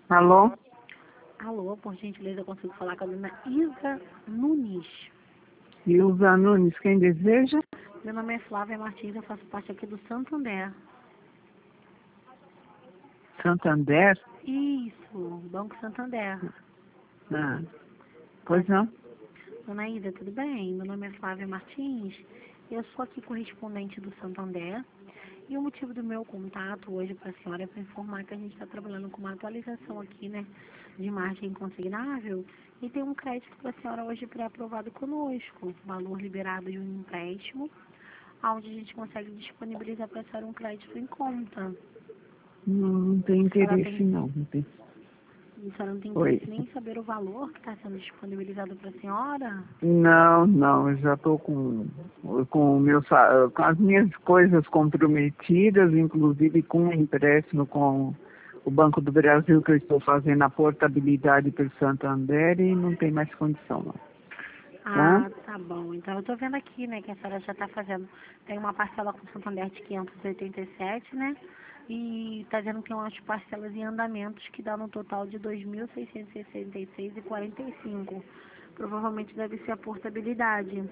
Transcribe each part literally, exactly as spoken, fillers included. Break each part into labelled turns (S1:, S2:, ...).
S1: Alô?
S2: Alô, por gentileza, eu consigo falar com a dona Isa Nunes.
S1: Ilza Nunes, quem deseja?
S2: Meu nome é Flávia Martins, eu faço parte aqui do Santander.
S1: Santander?
S2: Isso, Banco Santander.
S1: Ah, pois não?
S2: Dona Isa, tudo bem? Meu nome é Flávia Martins, eu sou aqui correspondente do Santander. E o motivo do meu contato hoje para a senhora é para informar que a gente está trabalhando com uma atualização aqui, né, de margem consignável e tem um crédito para a senhora hoje pré-aprovado conosco, valor liberado de um empréstimo, onde a gente consegue disponibilizar para a senhora um crédito em conta.
S1: Não, não tem
S2: A senhora
S1: interesse
S2: tem,
S1: não. não tem.
S2: a senhora não tem
S1: Oi.
S2: interesse nem em saber o valor que está sendo disponibilizado para a senhora?
S1: Não, não, eu já estou com, com, o meu, sa- com as minhas coisas comprometidas, inclusive com o empréstimo com o Banco do Brasil, que eu estou fazendo a portabilidade pelo Santander e não tem mais condição não. Tá?
S2: Ah, tá bom. Então eu tô vendo aqui, né, que a senhora já tá fazendo. Tem uma parcela com o Santander de quinhentos e oitenta e sete, né? E tá dizendo que tem umas parcelas em andamentos que dá no total de dois mil seiscentos e sessenta e seis reais e quarenta e cinco. Provavelmente deve ser a portabilidade.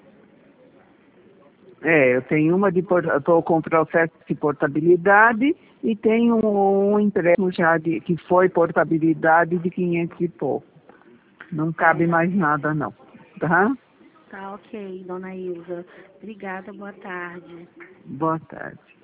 S1: É, eu tenho uma de por- eu estou com processo de portabilidade e tenho um, um empréstimo já de, que foi portabilidade de quinhentos e pouco. Não cabe
S2: É,
S1: mais nada não, tá?
S2: tá ok, dona Ilza. Obrigada, boa tarde.
S1: Boa tarde.